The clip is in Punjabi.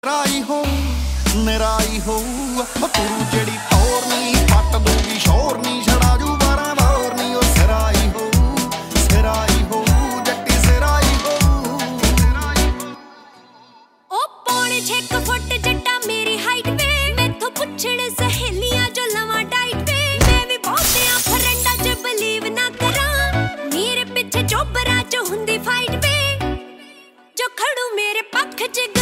ਨਿਰਾਈ ਹੋ ਨਿਰਾਈ ਹੋ ਤੂੰ ਜਿਹੜੀ ਟੌਰ ਨਹੀਂ ਪੱਟ ਦੂਗੀ ਸ਼ੋਰ ਨਹੀਂ ਛੜਾ ਜੂ 12 ਵਾਰ ਨਹੀਂ ਉਹ ਸਿਰਾਈ ਹੋ ਜੱਟੀ ਸਿਰਾਈ ਹੋ ਉਹ ਪੌਣੇ 6 ਫੁੱਟ ਜੱਟਾ ਮੇਰੀ ਹਾਈਟ ਵੇ ਮੈਥੋਂ ਪੁੱਛਣ ਸਹੇਲੀਆਂ ਜੋ ਲਵਾਂ ਡਾਈਟ ਵੇ ਮੈਂ ਵੀ ਬਹੁਤਿਆਂ ਫਰੈਂਡਾਂ 'ਚ ਬਲੀਵ ਨਾ ਕਰਾਂ ਮੇਰੇ ਪਿੱਛੇ ਚੋਬਰਾਂ 'ਚ ਹੁੰਦੀ ਫਾਈਟ ਵੇ ਜੋ ਖੜੂ ਮੇਰੇ ਪੱਖ 'ਚ